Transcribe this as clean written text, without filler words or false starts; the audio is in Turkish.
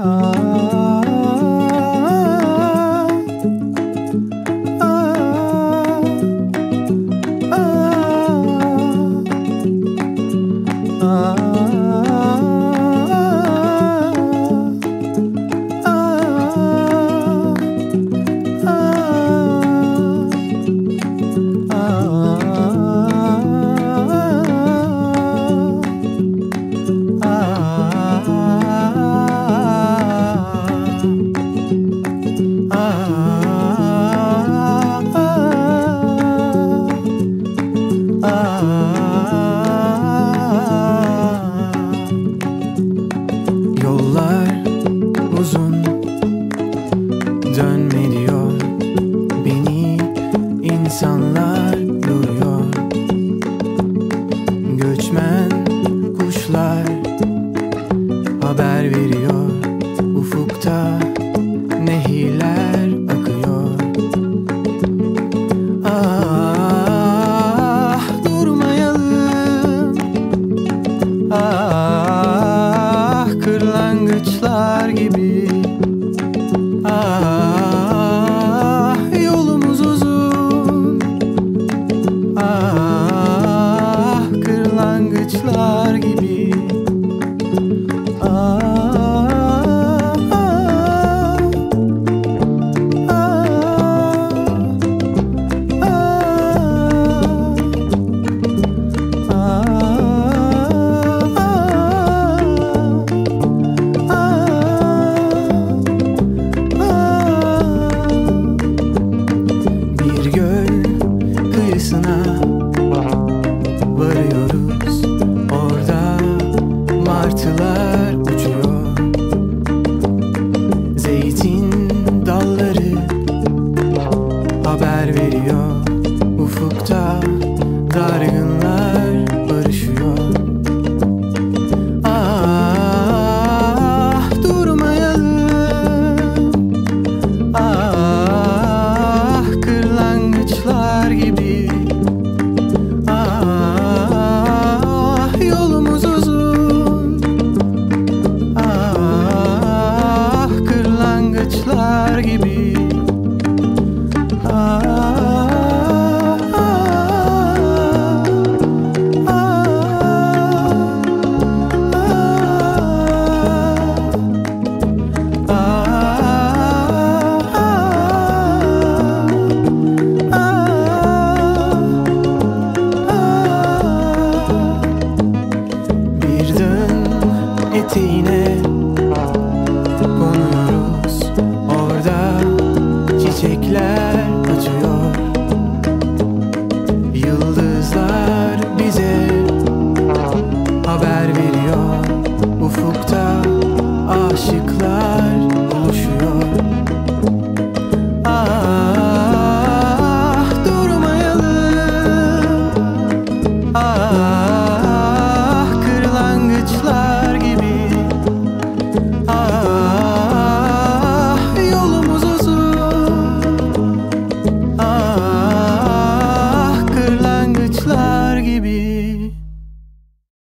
Yollar uzun, dönme diyor beni, insanlar yoruyor. Göçmen kuşlar haber veriyor, ufukta nehirler akıyor. Ah, durmayalım, ah, kırlangıçlar gibi. Ah, yolumuz uzun, ah, kırlangıçlar gibi. Ah, ah, ah, ah, bir göl kıyısına varıyoruz. Orada martılar uçuyor. Zeytin dalları haber veriyor. Ufukta dargınlar barışıyor. Ah, durmayalım, ah, kırlangıçlar gibi. Ah, yolumuz uzun, ah, kırlangıçlar gibi. Ah, ah, ah, bir dağın eteğine konuyoruz. Orada çiçekler